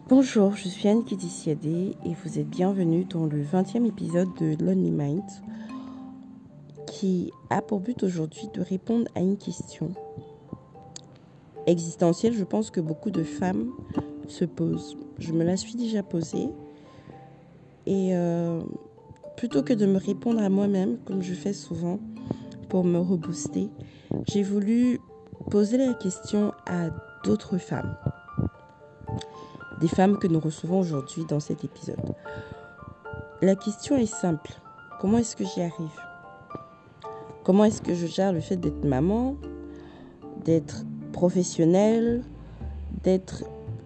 Bonjour, je suis Anne Kidisiadé et vous êtes bienvenue dans le 20e épisode de Lonely Mind qui a pour but aujourd'hui de répondre à une question existentielle, je pense que beaucoup de femmes se posent. Je me la suis déjà posée et plutôt que de me répondre à moi-même, comme je fais souvent pour me rebooster, j'ai voulu poser la question à d'autres femmes. Des femmes que nous recevons aujourd'hui dans cet épisode. La question est simple. Comment est-ce que j'y arrive ? Comment est-ce que je gère le fait d'être maman, d'être professionnelle, d'être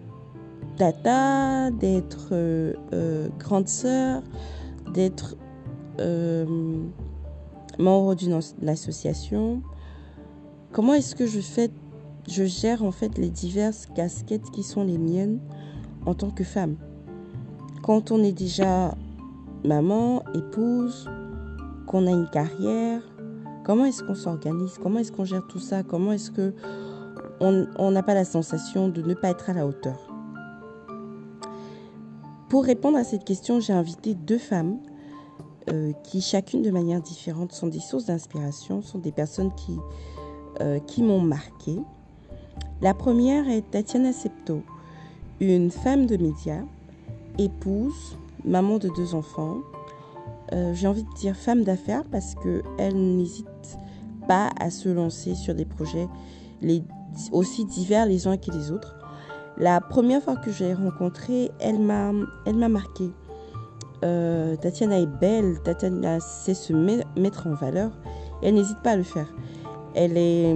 tata, d'être grande sœur, d'être membre d'une association ? Comment est-ce que je gère en fait les diverses casquettes qui sont les miennes en tant que femme ? Quand on est déjà maman, épouse, qu'on a une carrière, comment est-ce qu'on s'organise? Comment est-ce qu'on gère tout ça? Comment est-ce que on n'a pas la sensation de ne pas être à la hauteur? Pour répondre à cette question, j'ai invité deux femmes qui, chacune de manière différente, sont des sources d'inspiration, sont des personnes qui m'ont marquée. La première est Tatiana Septo, une femme de médias, épouse, maman de 2 enfants. J'ai envie de dire femme d'affaires parce qu'elle n'hésite pas à se lancer sur des projets aussi divers les uns que les autres. La première fois que je l'ai rencontrée, elle m'a marquée. Tatiana est belle, Tatiana sait se mettre en valeur et elle n'hésite pas à le faire. Elle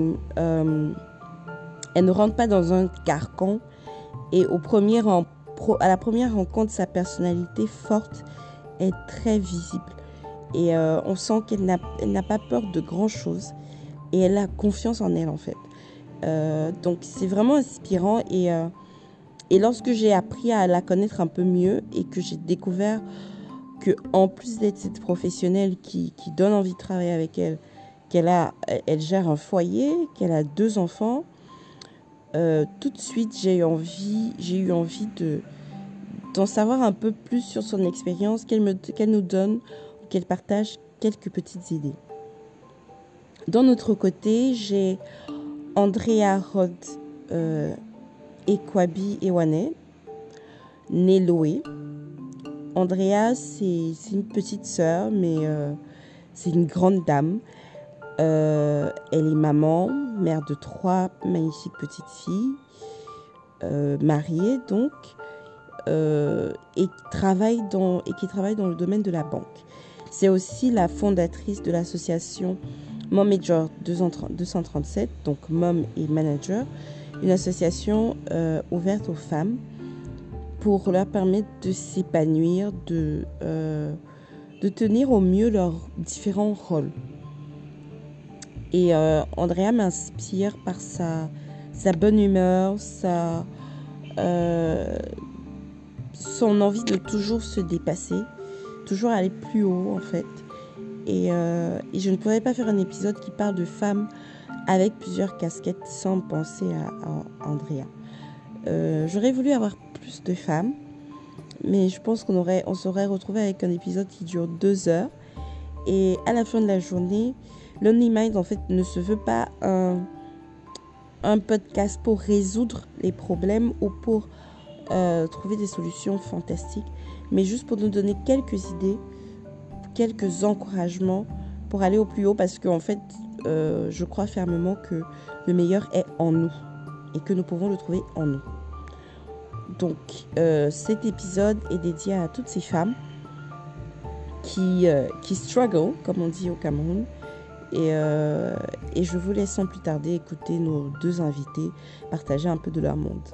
ne rentre pas dans un carcan et à la première rencontre, sa personnalité forte est très visible et on sent qu'elle n'a pas peur de grand chose et elle a confiance en elle en fait. Donc c'est vraiment inspirant et lorsque j'ai appris à la connaître un peu mieux et que j'ai découvert que en plus d'être cette professionnelle qui donne envie de travailler avec elle, elle gère un foyer, qu'elle a 2 enfants, tout de suite j'ai eu envie d'en savoir un peu plus sur son expérience, qu'elle nous donne, qu'elle partage quelques petites idées. Dans notre côté, j'ai Andrea Rod Ekwabi Ewane, née Loé. Andrea, c'est une petite sœur, mais c'est une grande dame. Elle est maman, mère de 3 magnifiques petites filles, mariée donc, et qui travaille dans le domaine de la banque. C'est aussi la fondatrice de l'association Momager 237, donc Mom et Manager, une association ouverte aux femmes pour leur permettre de s'épanouir, de tenir au mieux leurs différents rôles. Et Andrea m'inspire par sa bonne humeur, son envie de toujours se dépasser, toujours aller plus haut en fait. Et je ne pourrais pas faire un épisode qui parle de femmes avec plusieurs casquettes sans penser à Andrea. J'aurais voulu avoir plus de femmes, mais je pense on serait retrouvé avec un épisode qui dure 2 heures. Et à la fin de la journée, Lonely Mind en fait ne se veut pas un podcast pour résoudre les problèmes ou pour trouver des solutions fantastiques, mais juste pour nous donner quelques idées, quelques encouragements pour aller au plus haut, parce qu'en fait, je crois fermement que le meilleur est en nous et que nous pouvons le trouver en nous. Donc, cet épisode est dédié à toutes ces femmes qui struggle, comme on dit au Cameroun. Et je vous laisse sans plus tarder écouter nos 2 invités partager un peu de leur monde.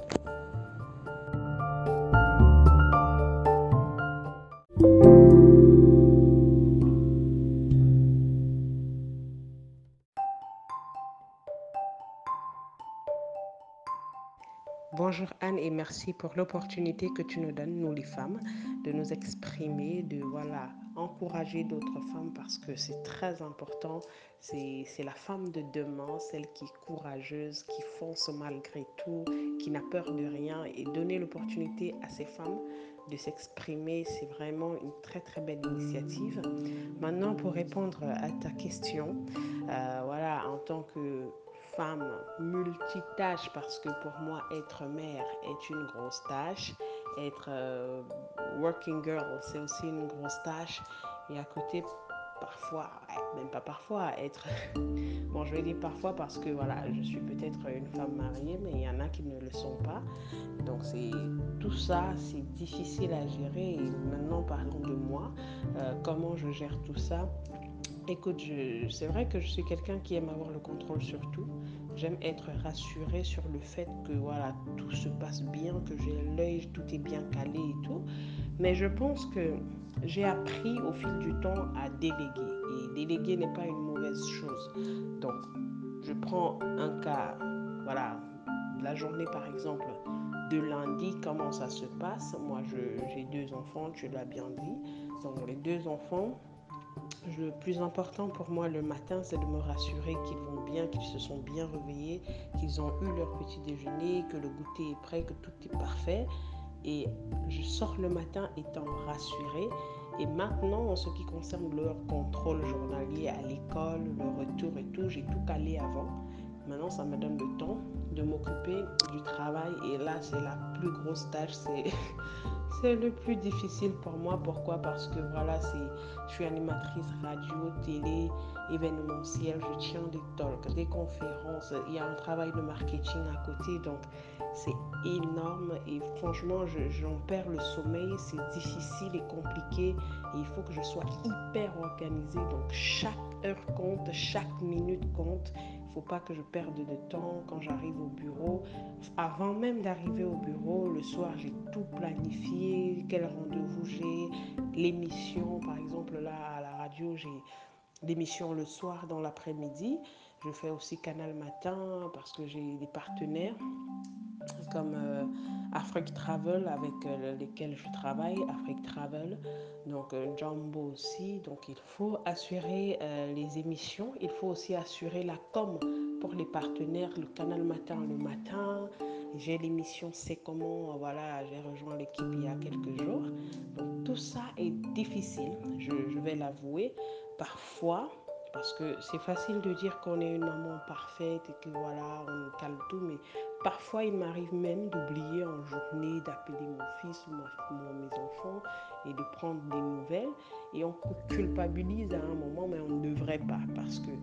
Bonjour Anne et merci pour l'opportunité que tu nous donnes, nous les femmes, de nous exprimer, de encourager d'autres femmes parce que c'est très important. C'est la femme de demain, celle qui est courageuse, qui fonce malgré tout, qui n'a peur de rien et donner l'opportunité à ces femmes de s'exprimer, c'est vraiment une très très belle initiative. Maintenant, pour répondre à ta question, en tant que femme multitâche, parce que pour moi, être mère est une grosse tâche, être working girl, c'est aussi une grosse tâche, et à côté, parfois, même pas parfois, être bon, je vais dire parfois parce que je suis peut-être une femme mariée, mais il y en a qui ne le sont pas. Donc c'est tout ça, c'est difficile à gérer. Et maintenant, parlons de moi, comment je gère tout ça. Écoute, c'est vrai que je suis quelqu'un qui aime avoir le contrôle sur tout. J'aime être rassurée sur le fait que tout se passe bien, que j'ai l'œil, tout est bien calé et tout. Mais je pense que j'ai appris au fil du temps à déléguer. Et déléguer n'est pas une mauvaise chose. Donc, je prends un cas, voilà, la journée par exemple de lundi, comment ça se passe. Moi, j'ai deux enfants, tu l'as bien dit. Donc, les deux enfants, le plus important pour moi le matin, c'est de me rassurer qu'ils vont bien, qu'ils se sont bien réveillés, qu'ils ont eu leur petit déjeuner, que le goûter est prêt, que tout est parfait. Et je sors le matin étant rassurée. Et maintenant, en ce qui concerne leur contrôle journalier à l'école, le retour et tout, j'ai tout calé avant. Maintenant, ça me donne le temps de m'occuper du travail. Et là, c'est la plus grosse tâche. C'est le plus difficile pour moi. Pourquoi? Parce que je suis animatrice radio, télé, événementiel. Je tiens des talks, des conférences. Il y a un travail de marketing à côté. Donc, c'est énorme. Et franchement, j'en perds le sommeil. C'est difficile et compliqué. Et il faut que je sois hyper organisée. Donc, chaque heure compte, chaque minute compte. Il ne faut pas que je perde de temps quand j'arrive au bureau. Avant même d'arriver au bureau, le soir, j'ai tout planifié, quel rendez-vous j'ai, l'émission, par exemple, là, à la radio, j'ai l'émission le soir dans l'après-midi. Je fais aussi Canal Matin parce que j'ai des partenaires comme Afrique Travel avec lesquels je travaille, Afrique Travel, donc Jumbo aussi. Donc il faut assurer les émissions, il faut aussi assurer la com pour les partenaires, le Canal Matin le matin. J'ai l'émission C'est comment, j'ai rejoint l'équipe il y a quelques jours. Donc tout ça est difficile, je vais l'avouer. Parfois, parce que c'est facile de dire qu'on est une maman parfaite et que on cale tout, mais parfois il m'arrive même d'oublier en journée d'appeler mon fils ou mes enfants et de prendre des nouvelles. Et on culpabilise à un moment, mais on ne devrait pas parce que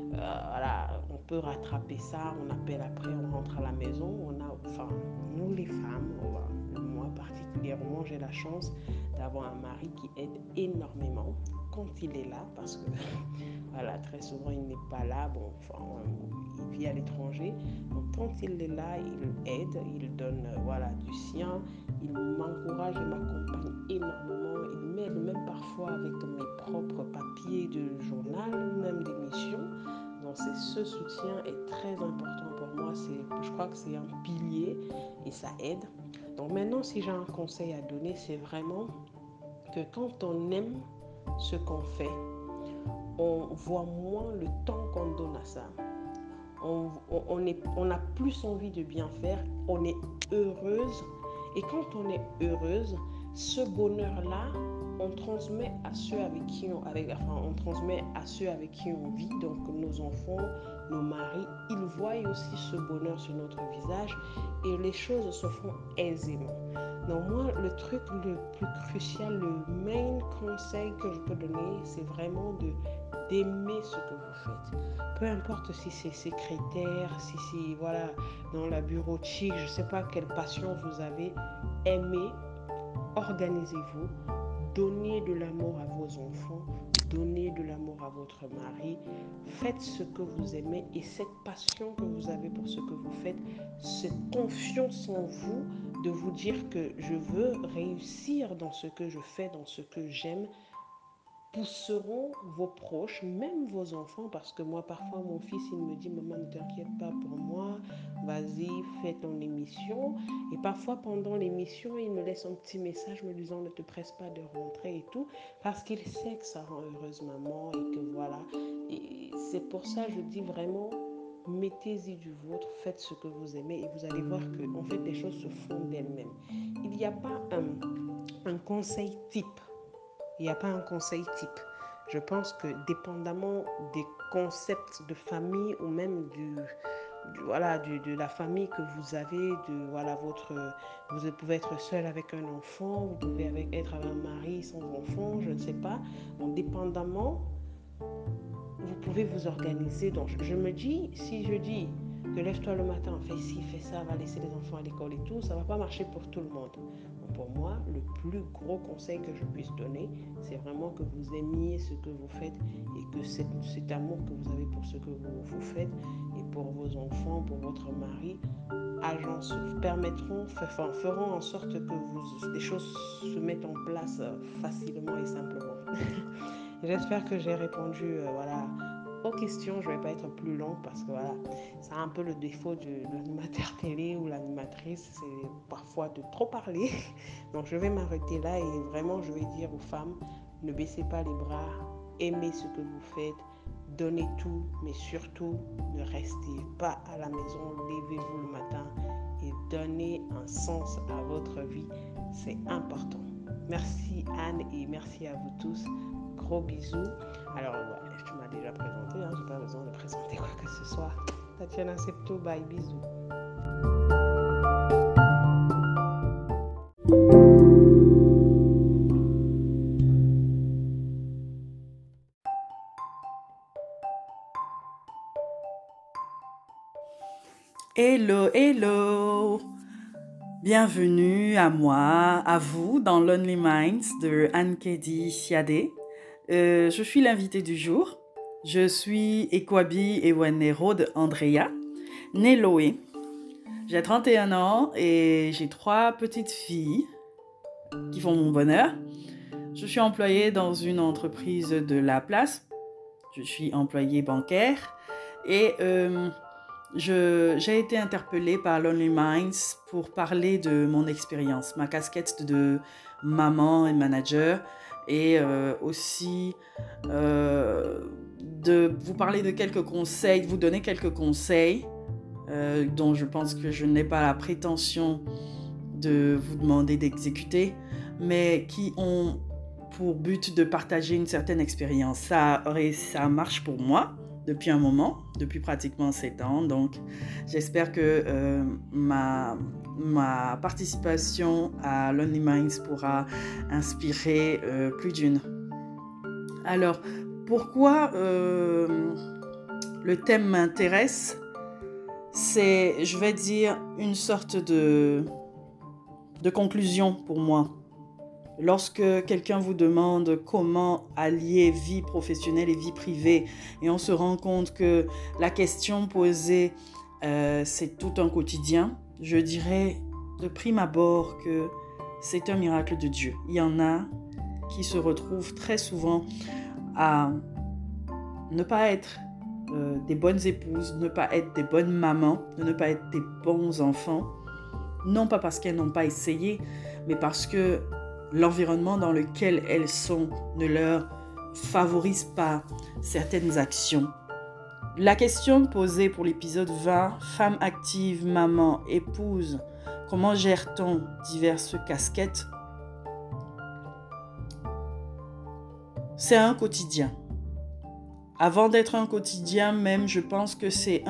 on peut rattraper ça, on appelle après, on rentre à la maison. Nous les femmes, moi particulièrement, j'ai la chance d'avoir un mari qui aide énormément quand il est là parce que très souvent il n'est pas là, il vit à l'étranger. Donc quand il est là, il aide, il donne du sien, il m'encourage et m'accompagne énormément, il m'aide même parfois avec mes propres papiers de journal, même d'émission. Donc ce soutien est très important pour moi, je crois que c'est un pilier et ça aide. Donc maintenant, si j'ai un conseil à donner, c'est vraiment que quand on aime ce qu'on fait, on voit moins le temps qu'on donne à ça. On a plus envie de bien faire, on est heureuse. Et quand on est heureuse, ce bonheur-là, on transmet à ceux avec qui on transmet à ceux avec qui on vit, donc nos enfants, nos maris, ils voient aussi ce bonheur sur notre visage et les choses se font aisément. Donc moi, le truc le plus crucial, le main conseil que je peux donner, c'est vraiment d'aimer ce que vous faites. Peu importe si c'est secrétaire, si c'est dans la bureautique, je ne sais pas quelle passion vous avez, aimez, organisez-vous, donnez de l'amour à vos enfants, donnez de l'amour à votre mari, faites ce que vous aimez et cette passion que vous avez pour ce que vous faites, cette confiance en vous de vous dire que je veux réussir dans ce que je fais, dans ce que j'aime, pousseront vos proches, même vos enfants, parce que moi, parfois, mon fils, il me dit, maman, ne t'inquiète pas pour moi, vas-y, fais ton émission. Et parfois, pendant l'émission, il me laisse un petit message me disant, ne te presse pas de rentrer et tout, parce qu'il sait que ça rend heureuse maman et que voilà. Et c'est pour ça, je dis vraiment, mettez-y du vôtre, faites ce que vous aimez et vous allez voir que, en fait, les choses se font d'elles-mêmes. Il n'y a pas un conseil type. Il n'y a pas un conseil type. Je pense que dépendamment des concepts de famille ou même de la famille que vous avez, vous pouvez être seul avec un enfant, vous pouvez être avec un mari sans enfant, je ne sais pas. Donc, dépendamment, vous pouvez vous organiser. Donc, je me dis, si je dis que lève-toi le matin, fais ci, fais ça, va laisser les enfants à l'école et tout, ça ne va pas marcher pour tout le monde. Donc, pour moi, le plus gros conseil que je puisse donner, c'est vraiment que vous aimiez ce que vous faites et que cet amour que vous avez pour ce que vous faites et pour vos enfants, pour votre mari, feront en sorte que les choses se mettent en place facilement et simplement. J'espère que j'ai répondu aux questions. Je ne vais pas être plus longue parce que voilà, c'est un peu le défaut de l'animateur télé ou l'animatrice, c'est parfois de trop parler. Donc je vais m'arrêter là et vraiment je vais dire aux femmes, ne baissez pas les bras, aimez ce que vous faites, donnez tout, mais surtout ne restez pas à la maison, levez-vous le matin et donnez un sens à votre vie, c'est important. Merci Anne et merci à vous tous. Gros bisous. Alors, tu m'as déjà présenté, je n'ai pas besoin de présenter quoi que ce soit. Tatiana Septo, bye, bisous. Hello, hello! Bienvenue à moi, à vous, dans Lonely Minds de Anne-Kedi Siadé. Je suis l'invitée du jour. Je suis Ekwabi Ewanero Andrea, née Loé. J'ai 31 ans et j'ai 3 petites filles qui font mon bonheur. Je suis employée dans une entreprise de la place. Je suis employée bancaire et j'ai été interpellée par Lonely Minds pour parler de mon expérience, ma casquette de maman et manager, et aussi de vous parler de quelques conseils, de vous donner quelques conseils dont je pense que je n'ai pas la prétention de vous demander d'exécuter, mais qui ont pour but de partager une certaine expérience. Ça marche pour moi depuis un moment, depuis pratiquement 7 ans. Donc, j'espère que ma participation à Lonely Minds pourra inspirer plus d'une. Alors, pourquoi le thème m'intéresse? C'est, je vais dire, une sorte de conclusion pour moi. Lorsque quelqu'un vous demande comment allier vie professionnelle et vie privée, et on se rend compte que la question posée, c'est tout un quotidien, je dirais de prime abord que c'est un miracle de Dieu. Il y en a qui se retrouvent très souvent à ne pas être des bonnes épouses, ne pas être des bonnes mamans, ne pas être des bons enfants, non pas parce qu'elles n'ont pas essayé, mais parce que l'environnement dans lequel elles sont ne leur favorise pas certaines actions. La question posée pour l'épisode 20, femme active, maman, épouse, comment gère-t-on diverses casquettes? C'est un quotidien. Avant d'être un quotidien même, je pense que c'est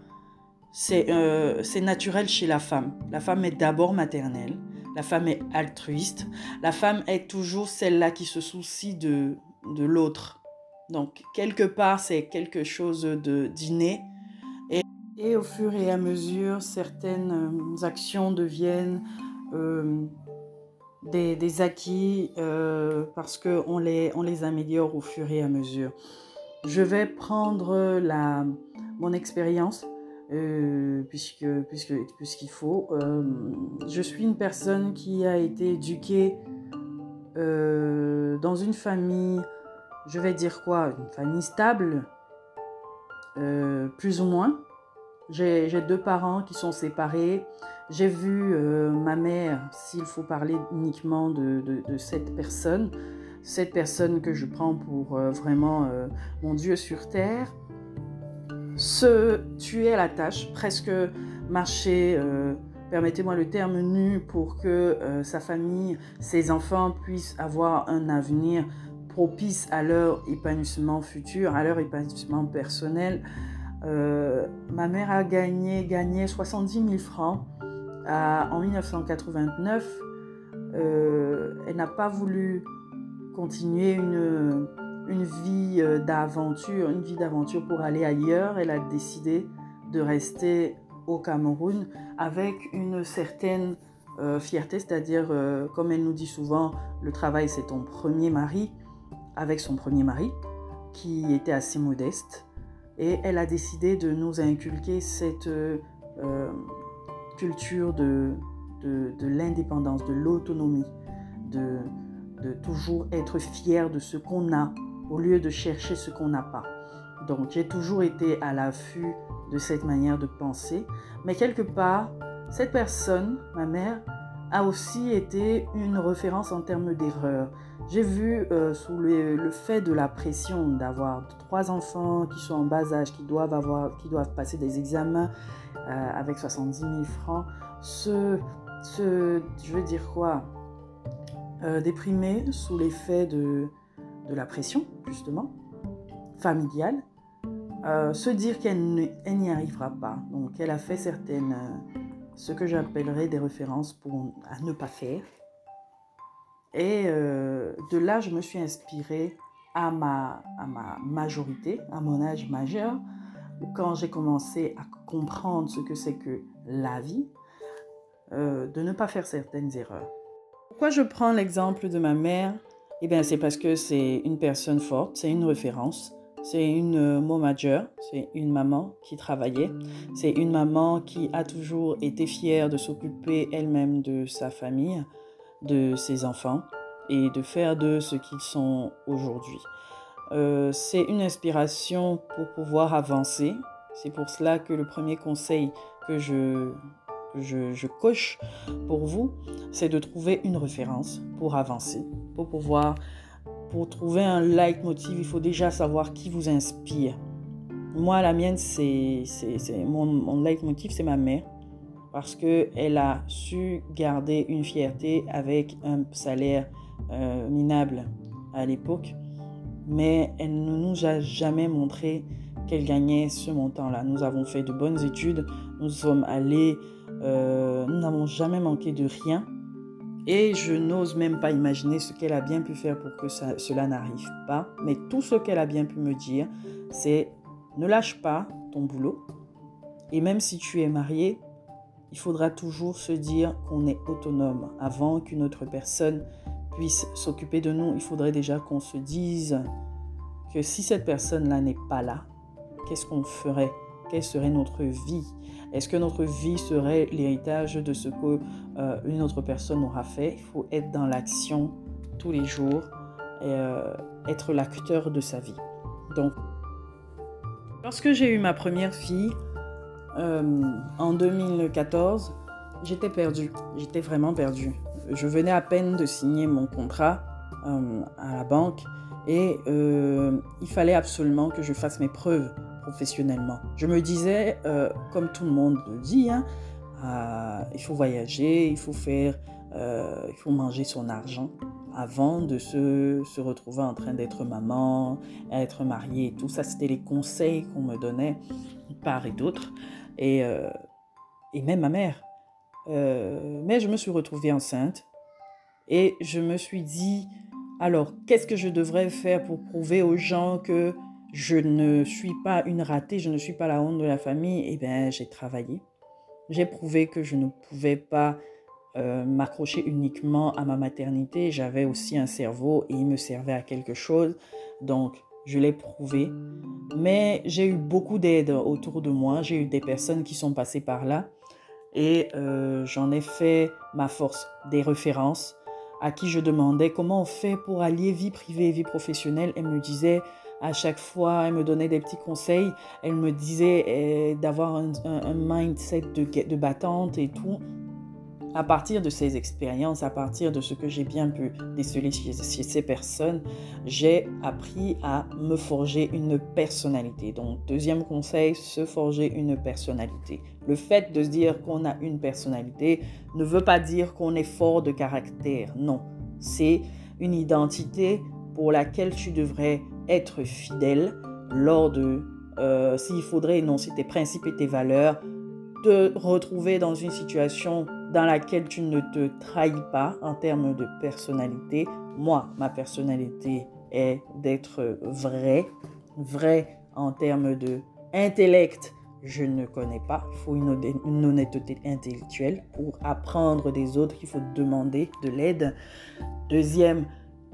naturel chez la femme. La femme est d'abord maternelle. La femme est altruiste. La femme est toujours celle-là qui se soucie de l'autre. Donc, quelque part, c'est quelque chose d'inné. Et au fur et à mesure, certaines actions deviennent des acquis parce qu'on les améliore au fur et à mesure. Je vais prendre mon expérience. Puisqu'il faut. Je suis une personne qui a été éduquée dans une famille je vais dire quoi, une famille stable, plus ou moins. J'ai 2 parents qui sont séparés. J'ai vu ma mère, s'il faut parler uniquement de cette personne que je prends pour vraiment mon Dieu sur terre, se tuer à la tâche, presque marcher, permettez-moi le terme, nu, pour que sa famille, ses enfants puissent avoir un avenir propice à leur épanouissement futur, à leur épanouissement personnel. Ma mère a gagné 70 000 francs en 1989. Elle n'a pas voulu continuer une vie d'aventure pour aller ailleurs. Elle a décidé de rester au Cameroun avec une certaine fierté, c'est-à-dire, comme elle nous dit souvent, le travail c'est ton premier mari, avec son premier mari qui était assez modeste. Et elle a décidé de nous inculquer cette culture de l'indépendance, de l'autonomie, de toujours être fier de ce qu'on a au lieu de chercher ce qu'on n'a pas. Donc j'ai toujours été à l'affût de cette manière de penser. Mais quelque part, cette personne, ma mère, a aussi été une référence en termes d'erreur. J'ai vu sous le fait de la pression d'avoir 3 enfants qui sont en bas âge, qui doivent passer des examens avec 70 000 francs, je veux dire quoi, déprimée sous l'effet de la pression, justement, familiale, se dire qu'elle n'y arrivera pas. Donc elle a fait ce que j'appellerais des références à ne pas faire. Et de là, je me suis inspirée à ma majorité, à mon âge majeur, quand j'ai commencé à comprendre ce que c'est que la vie, de ne pas faire certaines erreurs. Pourquoi je prends l'exemple de ma mère? Eh bien, c'est parce que c'est une personne forte, c'est une référence, c'est une momager, c'est une maman qui travaillait, c'est une maman qui a toujours été fière de s'occuper elle-même de sa famille, de ses enfants et de faire d'eux ce qu'ils sont aujourd'hui. C'est une inspiration pour pouvoir avancer. C'est pour cela que le premier conseil que je coche pour vous, c'est de trouver une référence pour avancer. Pour trouver un leitmotiv, il faut déjà savoir qui vous inspire. Moi, la mienne, mon leitmotiv, c'est ma mère. Parce qu'elle a su garder une fierté avec un salaire minable à l'époque. Mais elle ne nous a jamais montré qu'elle gagnait ce montant-là. Nous avons fait de bonnes études, nous sommes allés, nous n'avons jamais manqué de rien. Et je n'ose même pas imaginer ce qu'elle a bien pu faire pour que cela n'arrive pas. Mais tout ce qu'elle a bien pu me dire, c'est ne lâche pas ton boulot. Et même si tu es marié, il faudra toujours se dire qu'on est autonome. Avant qu'une autre personne puisse s'occuper de nous, il faudrait déjà qu'on se dise que si cette personne-là n'est pas là, qu'est-ce qu'on ferait? Quelle serait notre vie? Est-ce que notre vie serait l'héritage de ce qu'une autre personne aura fait? Il faut être dans l'action tous les jours et être l'acteur de sa vie. Donc, lorsque j'ai eu ma première fille, en 2014, j'étais perdue. J'étais vraiment perdue. Je venais à peine de signer mon contrat à la banque et il fallait absolument que je fasse mes preuves professionnellement. Je me disais, comme tout le monde le dit, il faut voyager, il faut manger son argent avant de se retrouver en train d'être maman, être mariée et tout. Ça, c'était les conseils qu'on me donnait de part et d'autre. Et même ma mère. Mais je me suis retrouvée enceinte et je me suis dit, alors, qu'est-ce que je devrais faire pour prouver aux gens que je ne suis pas une ratée, je ne suis pas la honte de la famille? Eh bien, j'ai travaillé. J'ai prouvé que je ne pouvais pas m'accrocher uniquement à ma maternité. J'avais aussi un cerveau et il me servait à quelque chose. Donc, je l'ai prouvé. Mais j'ai eu beaucoup d'aide autour de moi. J'ai eu des personnes qui sont passées par là. Et j'en ai fait ma force, des références à qui je demandais comment on fait pour allier vie privée et vie professionnelle. Elle me disait à chaque fois, elle me donnait des petits conseils. Elle me disait d'avoir un mindset de battante et tout. À partir de ces expériences, à partir de ce que j'ai bien pu déceler chez ces personnes, j'ai appris à me forger une personnalité. Donc, deuxième conseil, se forger une personnalité. Le fait de se dire qu'on a une personnalité ne veut pas dire qu'on est fort de caractère. Non, c'est une identité pour laquelle tu devrais être fidèle lors de, s'il faudrait énoncer tes principes et tes valeurs, te retrouver dans une situation dans laquelle tu ne te trahis pas en termes de personnalité. Moi, ma personnalité est d'être vrai en termes de intellect. Je ne connais pas. Il faut une honnêteté intellectuelle. Pour apprendre des autres, il faut demander de l'aide. Deuxième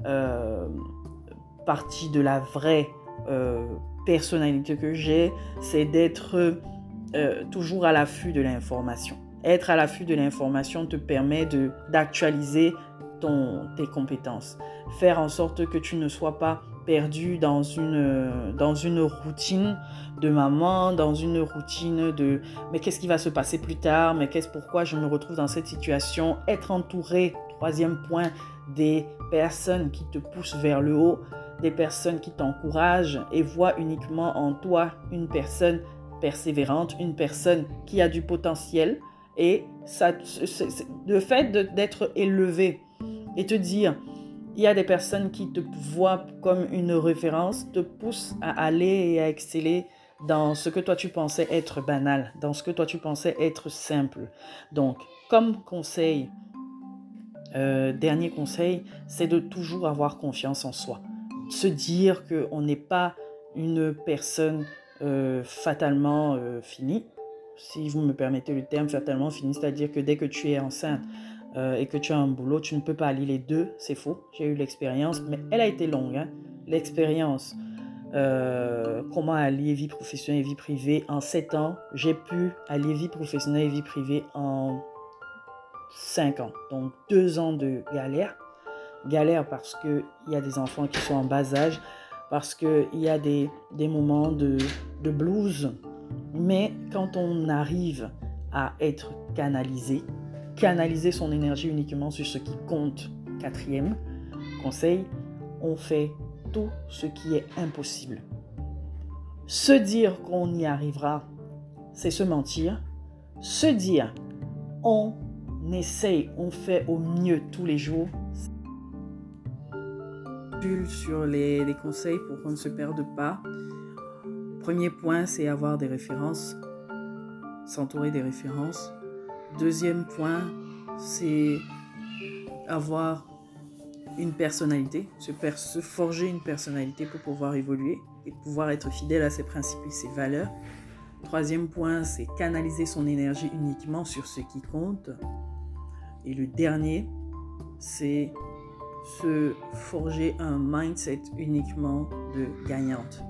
partie de la vraie personnalité que j'ai, c'est d'être toujours à l'affût de l'information. Être à l'affût de l'information te permet d'actualiser tes compétences. Faire en sorte que tu ne sois pas perdu dans une routine de maman, dans une routine de « mais qu'est-ce qui va se passer plus tard? Mais pourquoi je me retrouve dans cette situation ?» Être entouré, troisième point, des personnes qui te poussent vers le haut, des personnes qui t'encouragent et voient uniquement en toi une personne persévérante, une personne qui a du potentiel. Et le fait d'être élevé et te dire, il y a des personnes qui te voient comme une référence, te poussent à aller et à exceller dans ce que toi tu pensais être banal, dans ce que toi tu pensais être simple. Donc, comme conseil, dernier conseil, c'est de toujours avoir confiance en soi. Se dire qu'on n'est pas une personne fatalement finie. Si vous me permettez le terme fatalement fini, c'est-à-dire que dès que tu es enceinte et que tu as un boulot, tu ne peux pas allier les deux, c'est faux. J'ai eu l'expérience, mais elle a été longue. Hein. L'expérience, comment allier vie professionnelle et vie privée. En 7 ans, j'ai pu allier vie professionnelle et vie privée en 5 ans. Donc 2 ans de galère. Galère parce qu'il y a des enfants qui sont en bas âge, parce qu'il y a des moments de blues. Mais quand on arrive à être canaliser son énergie uniquement sur ce qui compte, quatrième conseil, on fait tout ce qui est impossible. Se dire qu'on y arrivera, c'est se mentir. Se dire on essaye, on fait au mieux tous les jours. Sur les conseils pour qu'on ne se perde pas. Premier point, c'est avoir des références, s'entourer des références. Deuxième point, c'est avoir une personnalité, se forger une personnalité pour pouvoir évoluer et pouvoir être fidèle à ses principes et ses valeurs. Troisième point, c'est canaliser son énergie uniquement sur ce qui compte. Et le dernier, c'est se forger un mindset uniquement de gagnante.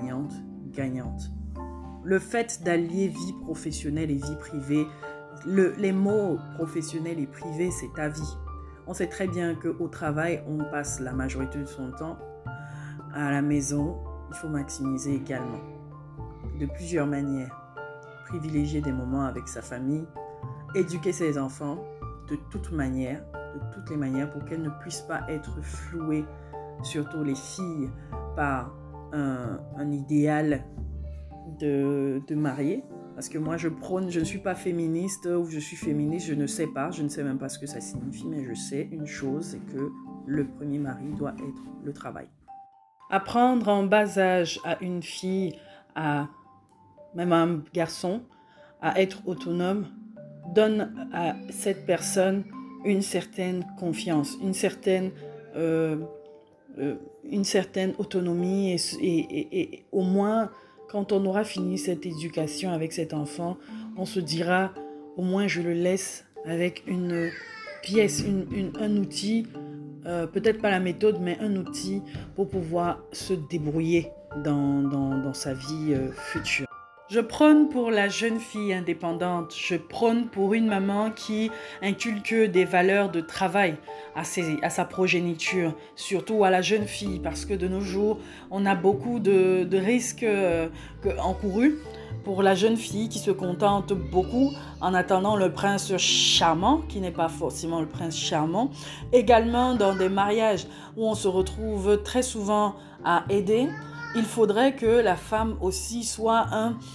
Le fait d'allier vie professionnelle et vie privée, les mots professionnel et privé, c'est ta vie. On sait très bien qu'au travail, on passe la majorité de son temps. À la maison, il faut maximiser également. De plusieurs manières. Privilégier des moments avec sa famille, éduquer ses enfants de toutes les manières pour qu'elles ne puissent pas être flouées, surtout les filles, par un idéal de marier. Parce que moi, je ne suis pas féministe ou je suis féministe, je ne sais même pas ce que ça signifie, mais je sais une chose, c'est que le premier mari doit être le travail. Apprendre en bas âge à une fille, même à un garçon, à être autonome, donne à cette personne une certaine confiance, une certaine autonomie et au moins quand on aura fini cette éducation avec cet enfant, on se dira au moins je le laisse avec une pièce, un outil, peut-être pas la méthode mais un outil pour pouvoir se débrouiller dans sa vie future. Je prône pour la jeune fille indépendante. Je prône pour une maman qui inculque des valeurs de travail à sa progéniture, surtout à la jeune fille, parce que de nos jours, on a beaucoup de risques encourus pour la jeune fille qui se contente beaucoup en attendant le prince charmant, qui n'est pas forcément le prince charmant. Également dans des mariages où on se retrouve très souvent à aider, il faudrait que la femme aussi soit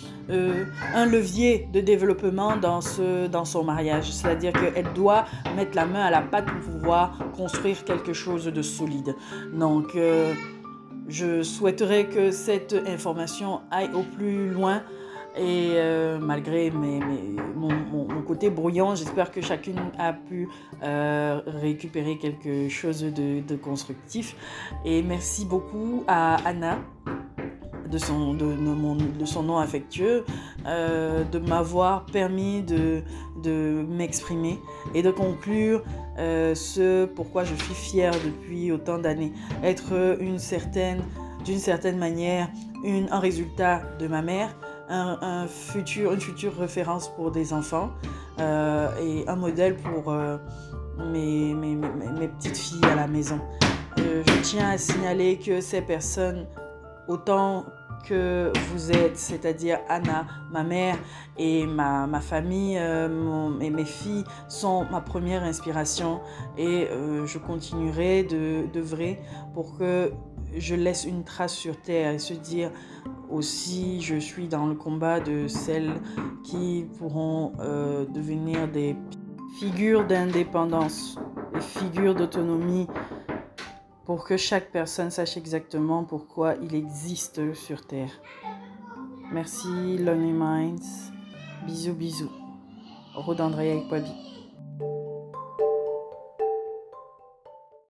un levier de développement dans son mariage. C'est-à-dire qu'elle doit mettre la main à la pâte pour pouvoir construire quelque chose de solide. Donc, je souhaiterais que cette information aille au plus loin. Et malgré mon côté brouillon, j'espère que chacune a pu récupérer quelque chose de constructif. Et merci beaucoup à Anna de son nom affectueux, de m'avoir permis de m'exprimer et de conclure ce pourquoi je suis fière depuis autant d'années. Être d'une certaine manière un résultat de ma mère, une future référence pour des enfants et un modèle pour mes petites filles à la maison. Je tiens à signaler que ces personnes, autant que vous êtes, c'est-à-dire Anna, ma mère et ma famille et mes filles sont ma première inspiration et je continuerai d'œuvrer pour que je laisse une trace sur terre et se dire aussi je suis dans le combat de celles qui pourront devenir des figures d'indépendance, des figures d'autonomie, pour que chaque personne sache exactement pourquoi il existe sur Terre. Merci Lonely Minds. Bisous bisous. Rodandrea Ekwabi.